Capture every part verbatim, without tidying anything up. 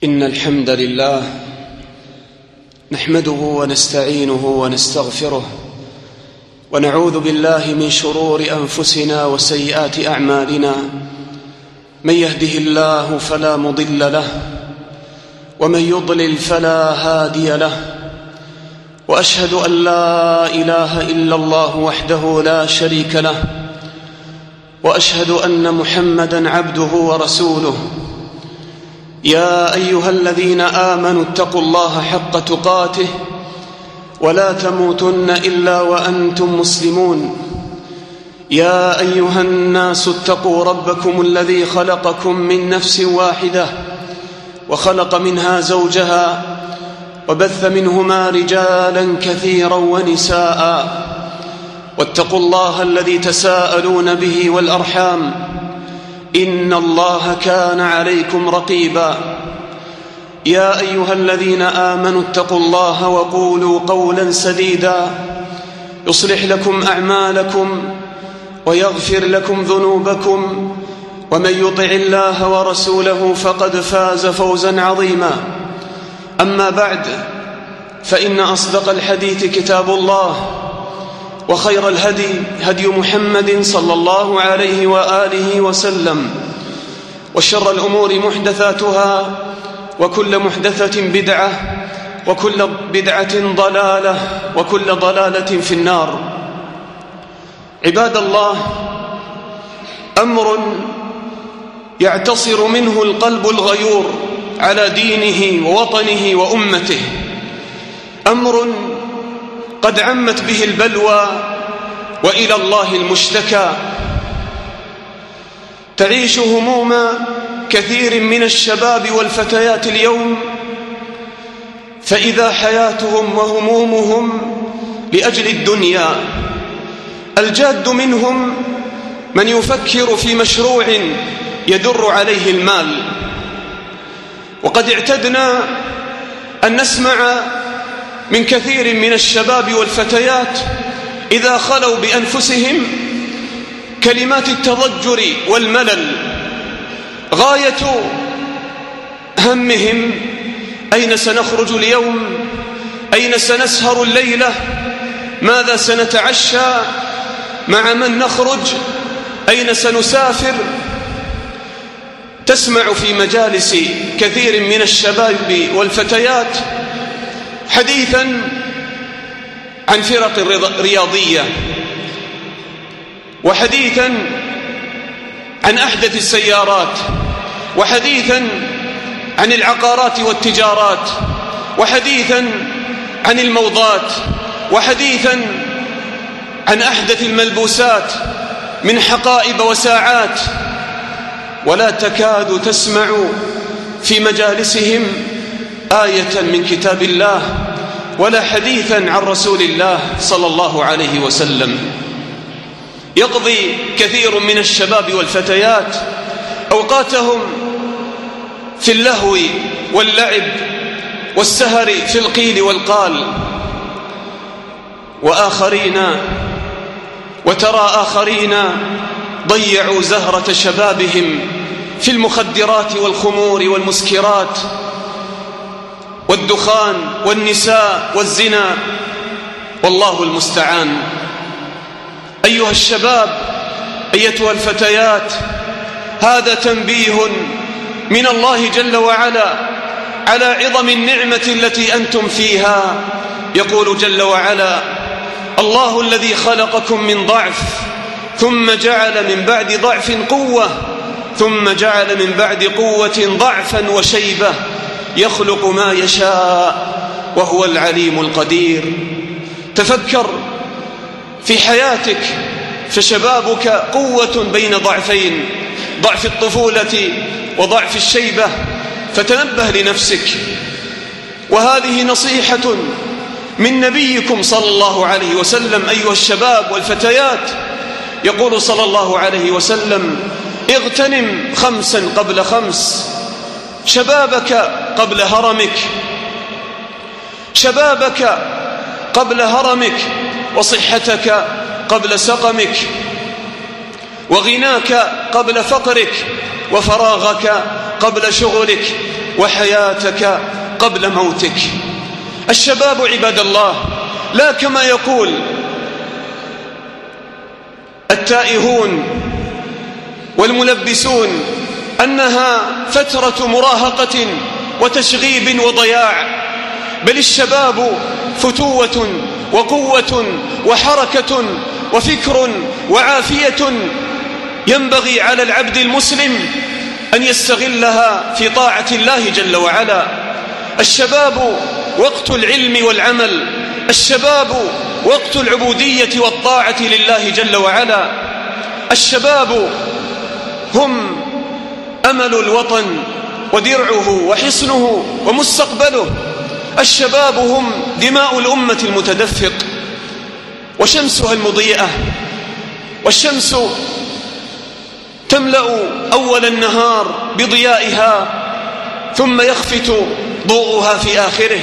إن الحمد لله نحمده ونستعينه ونستغفره ونعوذ بالله من شرور أنفسنا وسيئات أعمالنا. من يهده الله فلا مضل له ومن يضلل فلا هادي له، وأشهد أن لا إله إلا الله وحده لا شريك له، وأشهد أن محمدًا عبده ورسوله. يا أيها الذين آمنوا اتقوا الله حق تقاته ولا تموتن إلا وأنتم مسلمون. يا أيها الناس اتقوا ربكم الذي خلقكم من نفس واحدة وخلق منها زوجها وبث منهما رجالا كثيرا ونساء، واتقوا الله الذي تساءلون به والأرحام إن الله كان عليكم رقيبا. يا أيها الذين آمنوا اتقوا الله وقولوا قولا سديدا يصلح لكم أعمالكم ويغفر لكم ذنوبكم، ومن يطع الله ورسوله فقد فاز فوزا عظيما. أما بعد، فإن أصدق الحديث كتاب الله، وخير الهدي هدي محمد صلى الله عليه وآله وسلم، وشر الأمور محدثاتها، وكل محدثة بدعة، وكل بدعة ضلالة، وكل ضلالة في النار. عباد الله، أمر يعتصر منه القلب الغيور على دينه ووطنه وأمته، أمر قد عمت به البلوى وإلى الله المشتكى. تعيش هموم كثير من الشباب والفتيات اليوم، فإذا حياتهم وهمومهم لأجل الدنيا. الجاد منهم من يفكر في مشروع يدر عليه المال، وقد اعتدنا أن نسمع من كثير من الشباب والفتيات إذا خلوا بأنفسهم كلمات التضجر والملل. غاية همهم أين سنخرج اليوم، أين سنسهر الليلة، ماذا سنتعشى، مع من نخرج، أين سنسافر. تسمع في مجالس كثير من الشباب والفتيات حديثا عن فرق رياضية، وحديثا عن أحدث السيارات، وحديثا عن العقارات والتجارات، وحديثا عن الموضات، وحديثا عن أحدث الملبوسات من حقائب وساعات. ولا تكاد تسمع في مجالسهم آية من كتاب الله ولا حديثا عن رسول الله صلى الله عليه وسلم. يقضي كثير من الشباب والفتيات أوقاتهم في اللهو واللعب والسهر في القيل والقال، وآخرين وترى آخرين ضيعوا زهرة شبابهم في المخدرات والخمور والمسكرات والدخان والنساء والزنا، والله المستعان. أيها الشباب، أيتها الفتيات، هذا تنبيه من الله جل وعلا على عظم النعمة التي أنتم فيها. يقول جل وعلا: الله الذي خلقكم من ضعف ثم جعل من بعد ضعف قوة ثم جعل من بعد قوة ضعفا وشيبة يخلق ما يشاء وهو العليم القدير. تفكر في حياتك، فشبابك قوة بين ضعفين، ضعف الطفولة وضعف الشيبة، فتنبه لنفسك. وهذه نصيحة من نبيكم صلى الله عليه وسلم أيها الشباب والفتيات. يقول صلى الله عليه وسلم: اغتنم خمسا قبل خمس، شبابك قبل هرمك، شبابك قبل هرمك، وصحتك قبل سقمك، وغناك قبل فقرك، وفراغك قبل شغلك، وحياتك قبل موتك. الشباب عباد الله لا كما يقول التائهون والملبسون أنها فترة مراهقة وتشغيب وضياع، بل الشباب فتوة وقوة وحركة وفكر وعافية ينبغي على العبد المسلم أن يستغلها في طاعة الله جل وعلا. الشباب وقت العلم والعمل، الشباب وقت العبودية والطاعة لله جل وعلا. الشباب هم أمل الوطن ودرعه وحصنه ومستقبله. الشباب هم دماء الأمة المتدفق وشمسها المضيئة، والشمس تملأ أول النهار بضيائها ثم يخفت ضوءها في آخره.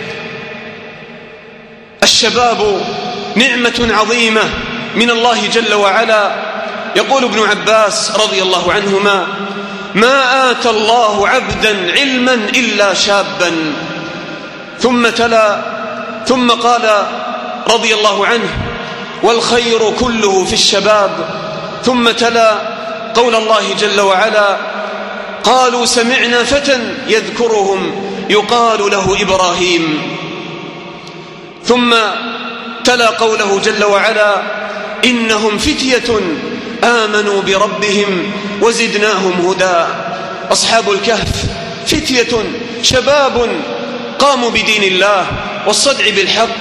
الشباب نعمة عظيمة من الله جل وعلا. يقول ابن عباس رضي الله عنهما: ما آتى الله عبدا علما إلا شابا. ثم تلا ثم قال رضي الله عنه: والخير كله في الشباب. ثم تلا قول الله جل وعلا: قالوا سمعنا فتى يذكرهم يقال له إبراهيم. ثم تلا قوله جل وعلا: إنهم فتية آمنوا بربهم وزدناهم هدى. أصحاب الكهف فتية شباب قاموا بدين الله والصدع بالحق.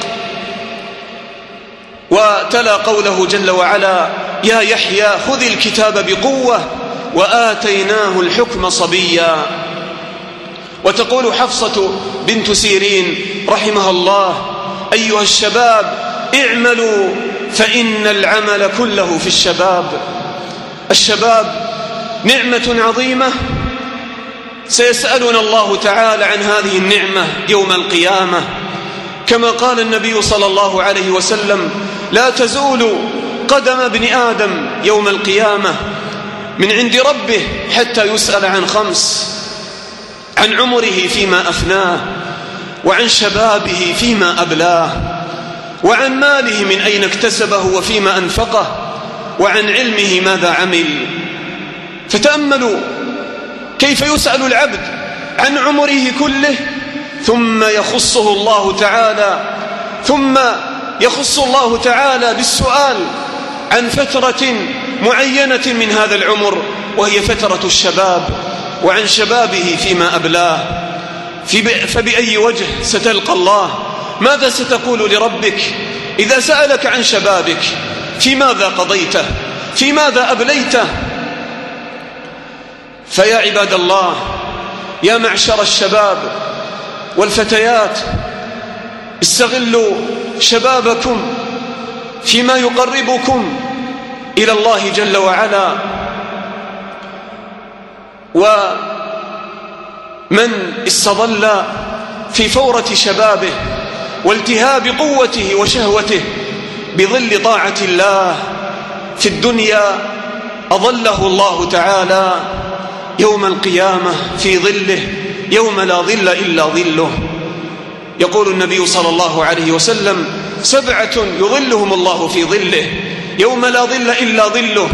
وتلا قوله جل وعلا: يا يحيى خذ الكتاب بقوة وآتيناه الحكم صبيا. وتقول حفصة بنت سيرين رحمها الله: أيها الشباب اعملوا فإن العمل كله في الشباب. الشباب نعمة عظيمة سيسألنا الله تعالى عن هذه النعمة يوم القيامة، كما قال النبي صلى الله عليه وسلم: لا تزول قدم ابن آدم يوم القيامة من عند ربه حتى يسأل عن خمس: عن عمره فيما أفناه، وعن شبابه فيما أبلاه، وعن ماله من أين اكتسبه وفيما أنفقه، وعن علمه ماذا عمل. فتأملوا كيف يسأل العبد عن عمره كله، ثم يخصه الله تعالى ثم يخص الله تعالى بالسؤال عن فترة معينة من هذا العمر، وهي فترة الشباب، وعن شبابه فيما أبلاه. فبأي وجه ستلقى الله؟ ماذا ستقول لربك إذا سألك عن شبابك؟ في ماذا قضيته؟ في ماذا أبليته؟ فيا عباد الله، يا معشر الشباب والفتيات، استغلوا شبابكم فيما يقربكم إلى الله جل وعلا. ومن استظل في فورة شبابه والتهاب قوته وشهوته بظل طاعة الله في الدنيا، أظله الله تعالى يوم القيامة في ظله يوم لا ظل إلا ظله. يقول النبي صلى الله عليه وسلم: سبعة يظلهم الله في ظله يوم لا ظل إلا ظله.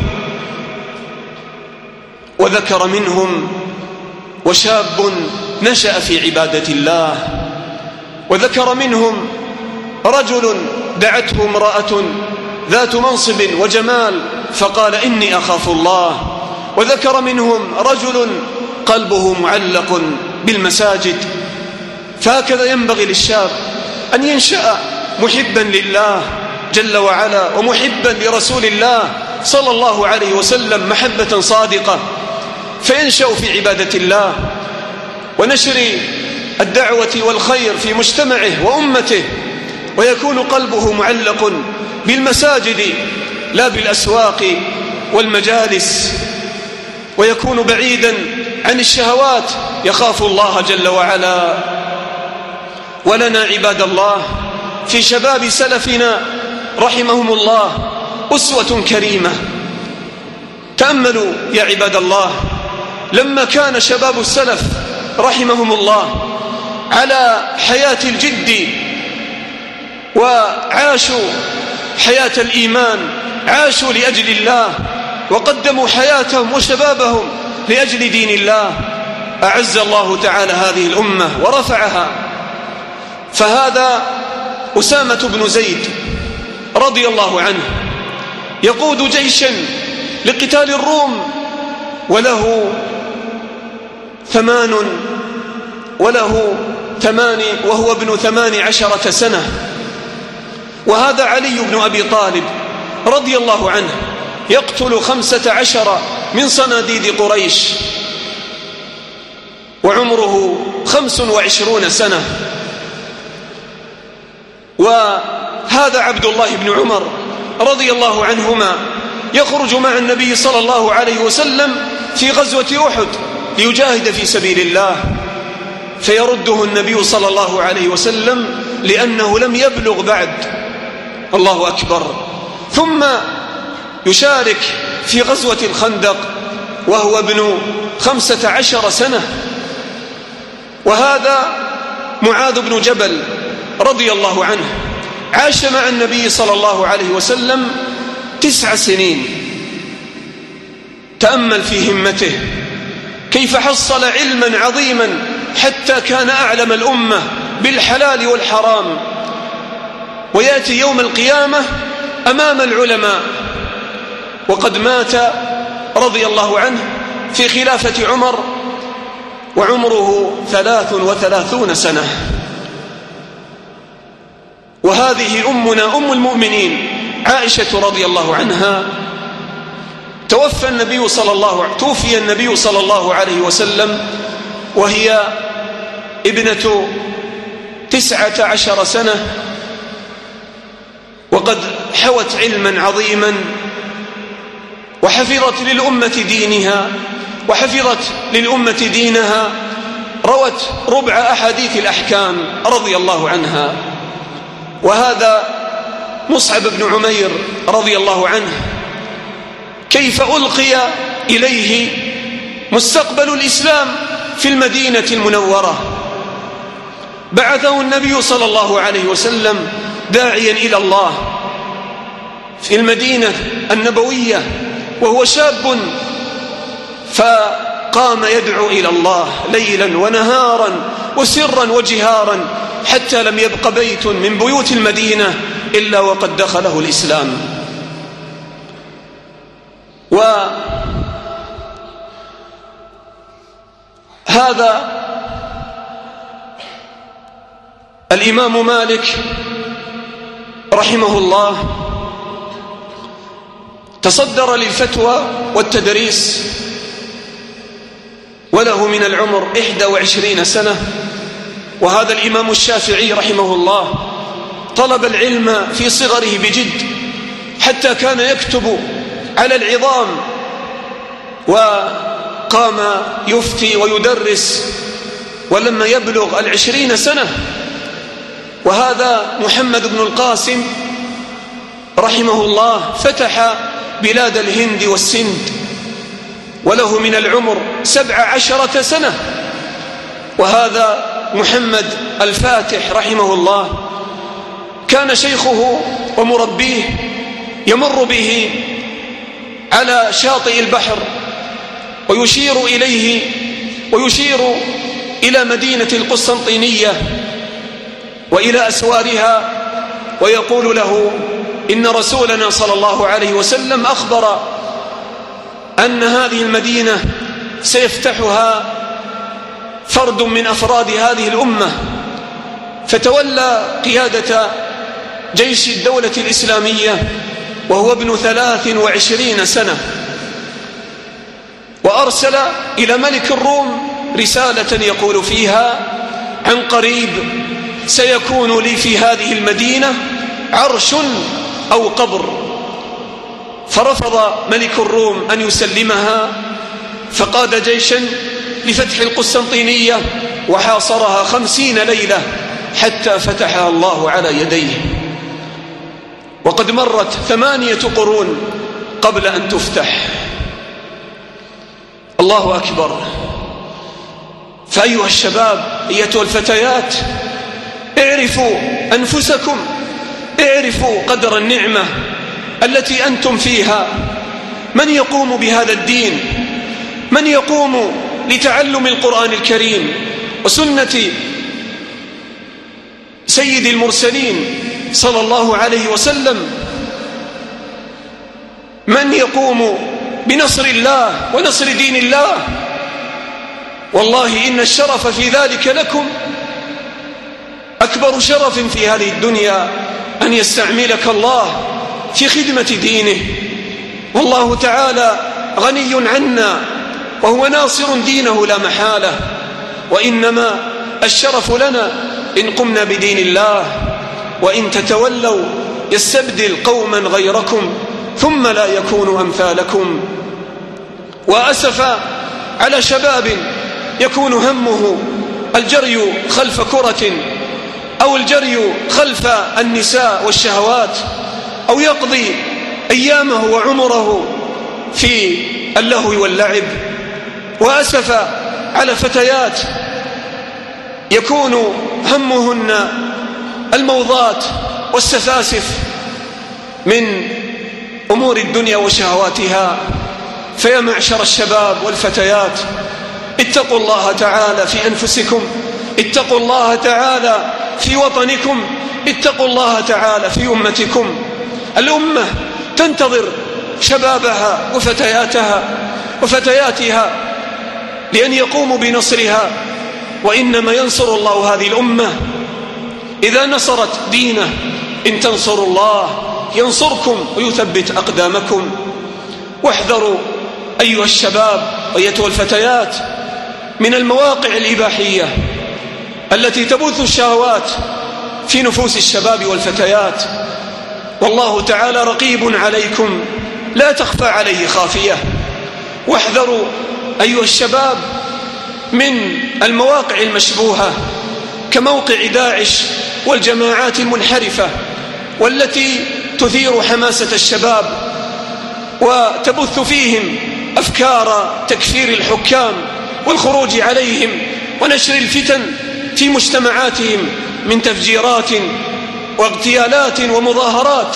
وذكر منهم: وشاب نشأ في عبادة الله. وذكر منهم: رجل دعته امرأة ذات منصب وجمال فقال: إني أخاف الله. وذكر منهم: رجل قلبه معلق بالمساجد. فهكذا ينبغي للشاب أن ينشأ محبا لله جل وعلا ومحبا لرسول الله صلى الله عليه وسلم محبة صادقة، فينشأ في عبادة الله ونشر الدعوة والخير في مجتمعه وأمته، ويكون قلبه معلق بالمساجد لا بالأسواق والمجالس، ويكون بعيدا عن الشهوات، يخاف الله جل وعلا. ولنا عباد الله في شباب سلفنا رحمهم الله أسوة كريمة. تأملوا يا عباد الله، لما كان شباب السلف رحمهم الله على حياة الجد وعاشوا حياة الإيمان، عاشوا لأجل الله وقدموا حياتهم وشبابهم لأجل دين الله، أعز الله تعالى هذه الأمة ورفعها. فهذا أسامة بن زيد رضي الله عنه يقود جيشا لقتال الروم، وله ثمان وله ثمان وهو ابن ثمان عشرة سنة. وهذا علي بن أبي طالب رضي الله عنه يقتل خمسة عشر من صناديد قريش وعمره خمس وعشرون سنة. وهذا عبد الله بن عمر رضي الله عنهما يخرج مع النبي صلى الله عليه وسلم في غزوة أحد ليجاهد في سبيل الله، فيرده النبي صلى الله عليه وسلم لأنه لم يبلغ بعد. الله أكبر. ثم يشارك في غزوة الخندق وهو ابن خمسة عشر سنة. وهذا معاذ بن جبل رضي الله عنه عاش مع النبي صلى الله عليه وسلم تسع سنين. تأمل في همته كيف حصل علما عظيما حتى كان أعلم الأمة بالحلال والحرام، ويأتي يوم القيامة أمام العلماء وقد مات رضي الله عنه في خلافة عمر وعمره ثلاث وثلاثون سنة. وهذه أمنا أم المؤمنين عائشة رضي الله عنها توفى النبي صلى الله توفي النبي صلى الله عليه وسلم وهي ابنة تسعة عشر سنة، وقد حوت علما عظيما وحفظت للأمة دينها وحفظت للأمة دينها، روت ربع أحاديث الأحكام رضي الله عنها. وهذا مصعب بن عمير رضي الله عنه كيف ألقي إليه مستقبل الإسلام في المدينة المنورة. بعثه النبي صلى الله عليه وسلم داعيا إلى الله في المدينة النبوية وهو شاب، فقام يدعو إلى الله ليلا ونهارا وسرا وجهارا حتى لم يبق بيت من بيوت المدينة إلا وقد دخله الإسلام. وهذا الإمام مالك رحمه الله تصدر للفتوى والتدريس وله من العمر إحدى وعشرين سنة. وهذا الإمام الشافعي رحمه الله طلب العلم في صغره بجد حتى كان يكتب على العظام، وقام يفتي ويدرس ولما يبلغ العشرين سنة. وهذا محمد بن القاسم رحمه الله فتح بلاد الهند والسند وله من العمر سبع عشرة سنة. وهذا محمد الفاتح رحمه الله كان شيخه ومربيه يمر به على شاطئ البحر ويشير إليه ويشير إلى مدينة القسطنطينية وإلى أسوارها ويقول له إن رسولنا صلى الله عليه وسلم أخبر أن هذه المدينة سيفتحها فرد من أفراد هذه الأمة. فتولى قيادة جيش الدولة الإسلامية وهو ابن ثلاث وعشرين سنة، وأرسل إلى ملك الروم رسالة يقول فيها عن قريب سيكون لي في هذه المدينة عرش أو قبر. فرفض ملك الروم أن يسلمها، فقاد جيشا لفتح القسطنطينية وحاصرها خمسين ليلة حتى فتحها الله على يديه. وقد مرت ثمانية قرون قبل أن تفتح. الله أكبر. فأيها الشباب أيتها الفتيات، اعرفوا أنفسكم، اعرفوا قدر النعمة التي أنتم فيها. من يقوم بهذا الدين؟ من يقوم لتعلم القرآن الكريم وسنة سيد المرسلين صلى الله عليه وسلم؟ من يقوم بنصر الله ونصر دين الله؟ والله إن الشرف في ذلك لكم. أكبر شرف في هذه الدنيا أن يستعملك الله في خدمة دينه، والله تعالى غني عنا وهو ناصر دينه لا محالة. وإنما الشرف لنا إن قمنا بدين الله، وإن تتولوا يستبدل قوما غيركم ثم لا يكونوا أمثالكم. وأسفا على شباب يكون همه الجري خلف كرة أو الجري خلف النساء والشهوات، أو يقضي أيامه وعمره في اللهو واللعب. وأسفا على فتيات يكون همهن الموضات والسفاسف من أمور الدنيا وشهواتها. فيا معشر الشباب والفتيات، اتقوا الله تعالى في أنفسكم، اتقوا الله تعالى في وطنكم، اتقوا الله تعالى في أمتكم. الأمة تنتظر شبابها وفتياتها وفتياتها لأن يقوموا بنصرها، وإنما ينصر الله هذه الأمة إذا نصرت دينه. إن تنصروا الله ينصركم ويثبت أقدامكم. واحذروا أيها الشباب وأيتها الفتيات من المواقع الإباحية التي تبث الشهوات في نفوس الشباب والفتيات، والله تعالى رقيب عليكم لا تخفى عليه خافية. واحذروا أيها الشباب من المواقع المشبوهة كموقع داعش والجماعات المنحرفة، والتي تثير حماسة الشباب وتبث فيهم أفكار تكفير الحكام والخروج عليهم ونشر الفتن في مجتمعاتهم من تفجيرات واغتيالات ومظاهرات.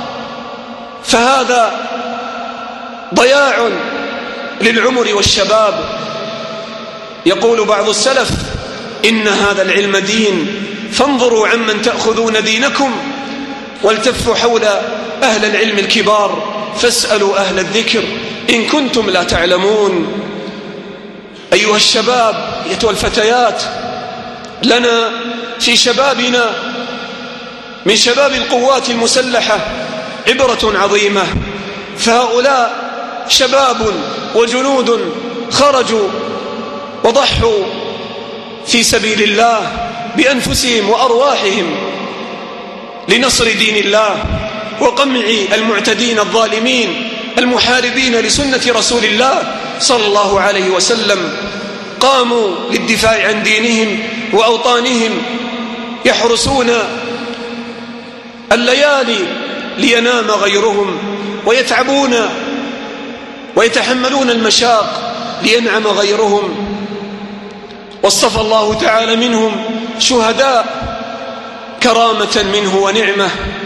فهذا ضياع للعمر والشباب. يقول بعض السلف: إن هذا العلم دين، فانظروا عمن تأخذون دينكم، والتفوا حول أهل العلم الكبار فاسألوا أهل الذكر إن كنتم لا تعلمون. أيها الشباب أيتها الفتيات، لنا في شبابنا من شباب القوات المسلحة عبرة عظيمة. فهؤلاء شباب وجنود خرجوا وضحوا في سبيل الله بأنفسهم وأرواحهم لنصر دين الله وقمع المعتدين الظالمين المحاربين لسنة رسول الله صلى الله عليه وسلم. قاموا للدفاع عن دينهم وأوطانهم، يحرسون الليالي لينام غيرهم، ويتعبون ويتحملون المشاق لينعم غيرهم. واصطفى الله تعالى منهم شهداء كرامة منه ونعمة.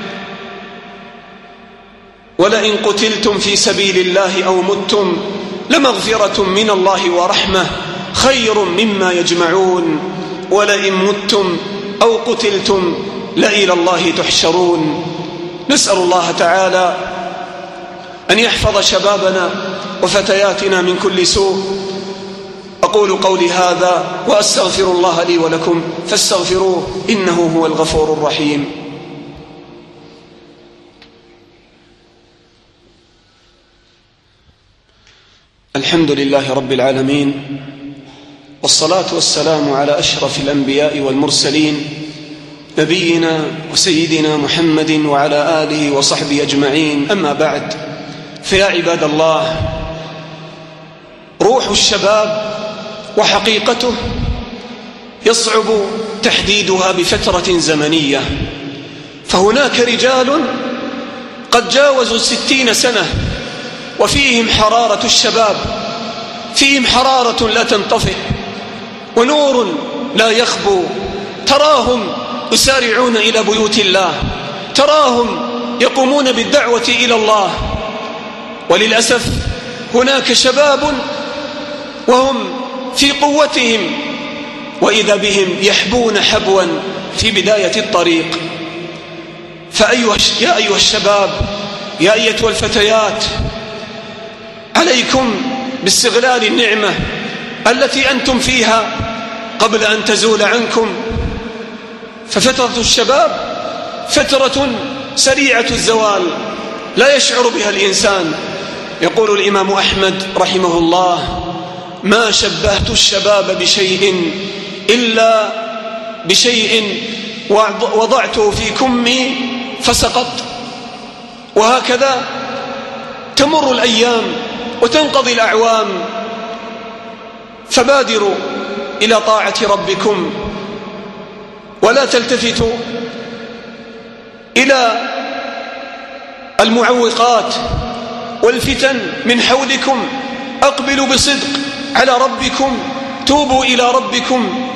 ولئن قتلتم في سبيل الله أو متم لمغفرة من الله ورحمة خير مما يجمعون. ولئن متم أو قتلتم لإلى الله تحشرون. نسأل الله تعالى أن يحفظ شبابنا وفتياتنا من كل سوء. أقول قولي هذا وأستغفر الله لي ولكم فاستغفروه إنه هو الغفور الرحيم. الحمد لله رب العالمين، والصلاة والسلام على أشرف الأنبياء والمرسلين، نبينا وسيدنا محمد وعلى آله وصحبه أجمعين. أما بعد، فيا عباد الله، روح الشباب وحقيقته يصعب تحديدها بفترة زمنية. فهناك رجال قد جاوزوا ستين سنة وفيهم حرارة الشباب، فيهم حرارة لا تنطفئ، ونور لا يخبو. تراهم يسارعون إلى بيوت الله، تراهم يقومون بالدعوة إلى الله. وللأسف هناك شباب وهم في قوتهم وإذا بهم يحبون حبوا في بداية الطريق. فأيها يا أيها الشباب، يا أيتها الفتيات، عليكم باستغلال النعمة التي أنتم فيها قبل أن تزول عنكم. ففترة الشباب فترة سريعة الزوال لا يشعر بها الإنسان. يقول الإمام أحمد رحمه الله: ما شبهت الشباب بشيء إلا بشيء وضعته في كمي فسقط. وهكذا تمر الأيام وتنقضي الأعوام، فبادروا إلى طاعة ربكم ولا تلتفتوا إلى المعوقات والفتن من حولكم. أقبلوا بصدق على ربكم، توبوا إلى ربكم،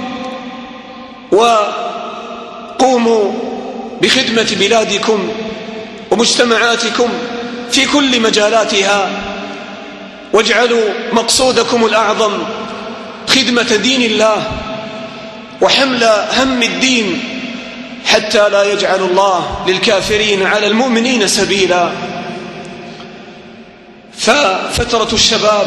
وقوموا بخدمة بلادكم ومجتمعاتكم في كل مجالاتها، واجعلوا مقصودكم الأعظم خدمة دين الله وحمل هم الدين، حتى لا يجعل الله للكافرين على المؤمنين سبيلا. ففترة الشباب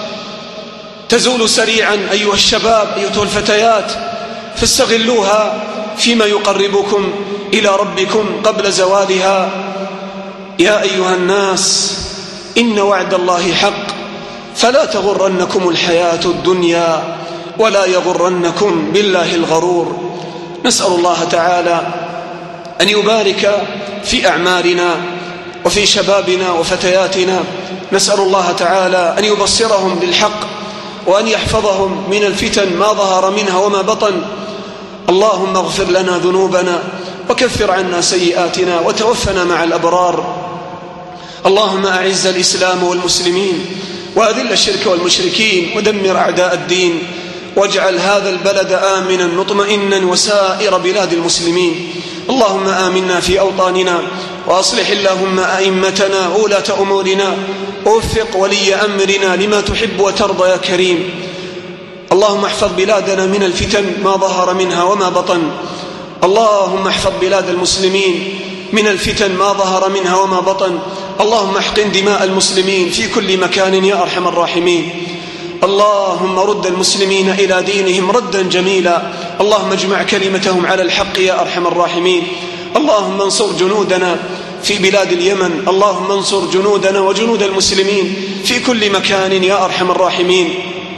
تزول سريعا أيها الشباب، أيها الفتيات، فاستغلوها فيما يقربكم إلى ربكم قبل زوالها. يا أيها الناس، إن وعد الله حق، فلا تغرنكم الحياة الدنيا ولا يغرنكم بالله الغرور. نسأل الله تعالى أن يبارك في أعمالنا وفي شبابنا وفتياتنا. نسأل الله تعالى أن يبصرهم بالحق وأن يحفظهم من الفتن ما ظهر منها وما بطن. اللهم اغفر لنا ذنوبنا وكفر عنا سيئاتنا وتوفنا مع الأبرار. اللهم أعز الإسلام والمسلمين وأذل الشرك والمشركين ودمر أعداء الدين، واجعل هذا البلد آمنا مطمئنا وسائر بلاد المسلمين. اللهم آمنا في أوطاننا، وأصلح اللهم أئمتنا وولاة أمورنا، ووفق ولي أمرنا لما تحب وترضى يا كريم. اللهم احفظ بلادنا من الفتن ما ظهر منها وما بطن. اللهم احفظ بلاد المسلمين من الفتن ما ظهر منها وما بطن. اللهم احقن دماء المسلمين في كل مكان يا أرحم الراحمين. اللهم رد المسلمين إلى دينهم ردا جميلا. اللهم اجمع كلمتهم على الحق يا أرحم الراحمين. اللهم انصر جنودنا في بلاد اليمن. اللهم انصر جنودنا وجنود المسلمين في كل مكان يا أرحم الراحمين.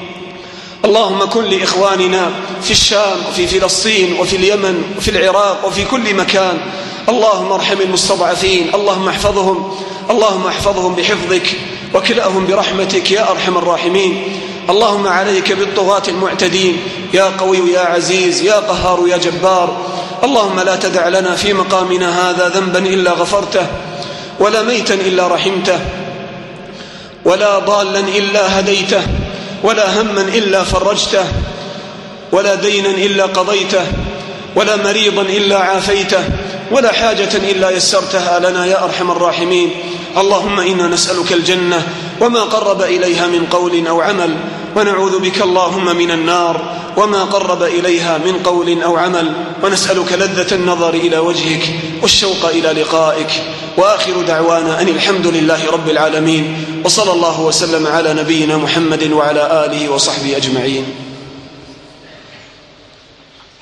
اللهم كن لإخواننا في الشام وفي فلسطين وفي اليمن وفي العراق وفي كل مكان. اللهم ارحم المستضعفين. اللهم احفظهم اللهم احفظهم بحفظك وكلأهم برحمتك يا أرحم الراحمين. اللهم عليك بالطغاة المعتدين يا قوي يا عزيز يا قهار يا جبار. اللهم لا تدع لنا في مقامنا هذا ذنبا إلا غفرته، ولا ميتا إلا رحمته، ولا ضالا إلا هديته، ولا هما إلا فرجته، ولا دينا إلا قضيته، ولا مريضا إلا عافيته، ولا حاجة إلا يسرتها لنا يا أرحم الراحمين. اللهم إنا نسألك الجنة وما قرب إليها من قول أو عمل، ونعوذ بك اللهم من النار وما قرب إليها من قول أو عمل، ونسألك لذة النظر إلى وجهك والشوق إلى لقائك. وآخر دعوانا أن الحمد لله رب العالمين، وصلى الله وسلم على نبينا محمد وعلى آله وصحبه أجمعين.